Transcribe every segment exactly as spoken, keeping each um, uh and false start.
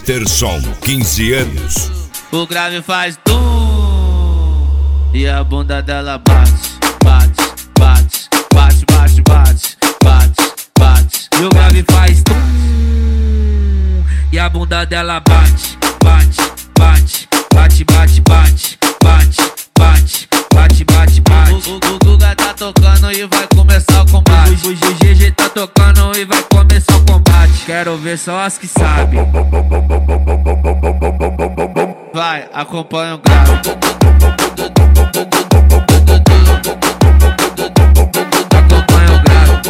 Peterson, quinze anos. O grave faz tum e a bunda dela bate, bate, bate, bate, bate, bate, bate, bate. E o grave faz tum e a bunda dela bate, bate, bate, bate, bate, bate, bate, bate, bate, bate, bate. O, o, o Guga tá tocando e vai começar o combate. O, o G G G tá tocando e vai começar o combate. Quero ver só as que sabem. Vai, acompanha o grave. Acompanha o grave.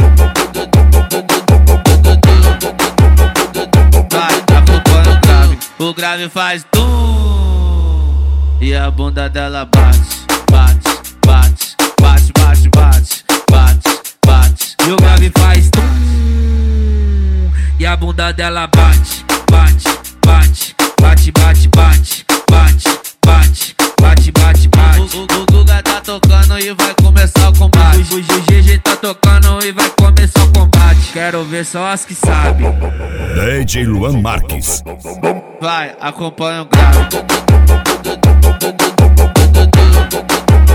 Vai, acompanha o grave. O grave faz tum e a bunda dela bate, bate, bate, bate, bate, bate, bate, bate. E o grave faz tum e a bunda dela bate, bate, bate, bate, bate, bate, bate, bate, bate, bate, bate. O, o, o Guga tá tocando e vai começar o combate. O, o G G G tá tocando e vai começar o combate. Quero ver só as que sabem. D J Luan Marques. Vai, acompanha o grave.